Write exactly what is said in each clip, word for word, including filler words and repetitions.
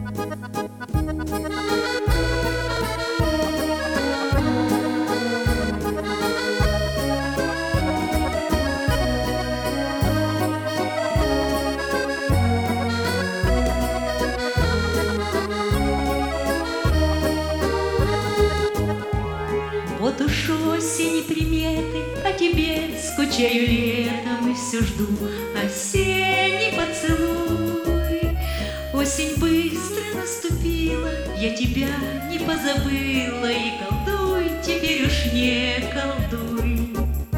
Вот уж осень и приметы, о тебе скучаю летом и все жду осенний поцелуй. Осень быстро наступила, я тебя не позабыла, и колдуй, теперь уж не колдуй.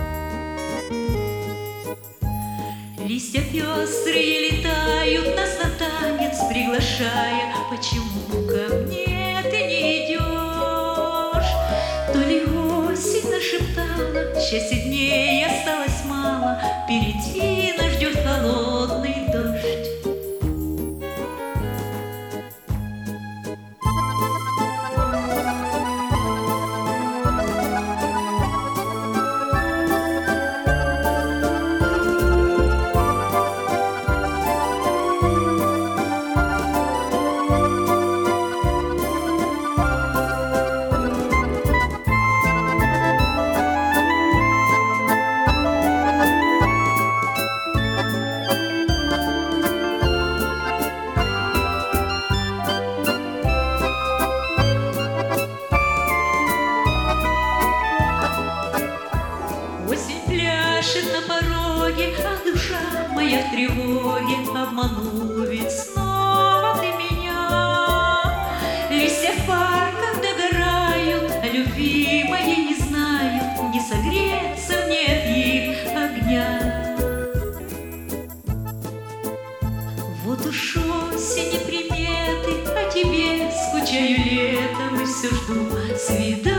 Листья пестрые летают, нас на танец приглашая. Почему ко мне ты не идешь? То ли осень нашептала, счастья дней осталось мало, впереди нас ждет холодный дождь. Осень пляшет на пороге, а душа моя в тревоге. Обманул ведь снова ты меня. Листья в парках догорают, а любви моей не знают. Не согреться мне от их огня. Вот уж осень и приметы, о тебе скучаю летом и все жду свидания.